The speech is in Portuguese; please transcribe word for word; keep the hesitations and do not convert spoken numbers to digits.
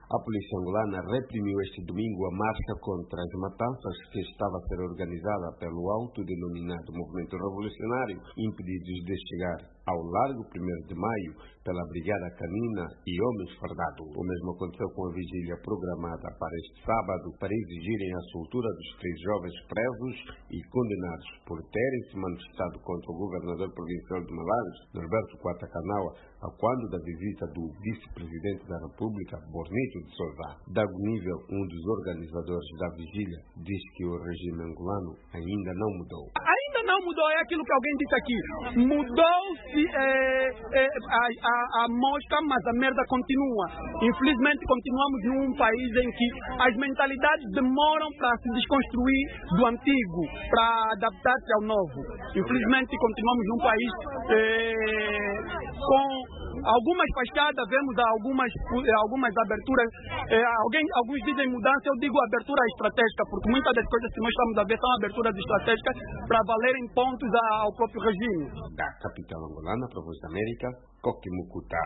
A polícia angolana reprimiu este domingo a marcha contra as matanças que estava a ser organizada pelo autodenominado Movimento Revolucionário, impedidos de chegar ao largo primeiro de maio pela Brigada Canina e Homens Fardados. O mesmo aconteceu com a vigília programada para este sábado para exigirem a soltura dos três jovens presos e condenados por terem se manifestado contra o governador provincial de Malagres, Norberto Quata Canaua, a quando da visita do vice-presidente da República, Bornito de Sousa. Dago Nível, um dos organizadores da vigília, diz que o regime angolano ainda não mudou. Ainda não mudou, é aquilo que alguém disse aqui. Mudou-se é, é, a, a, a mosca, mas a merda continua. Infelizmente, continuamos num país em que as mentalidades demoram para se desconstruir do antigo, para adaptar-se ao novo. Infelizmente, continuamos num país é, com algumas fachadas, vemos algumas, algumas aberturas. É, alguém, alguns dizem mudança, eu digo abertura estratégica, porque muitas das coisas que nós estamos a ver são aberturas estratégicas para valerem pontos ao próprio regime. Da capital angolana, para a Voz da América, Coquimucuta.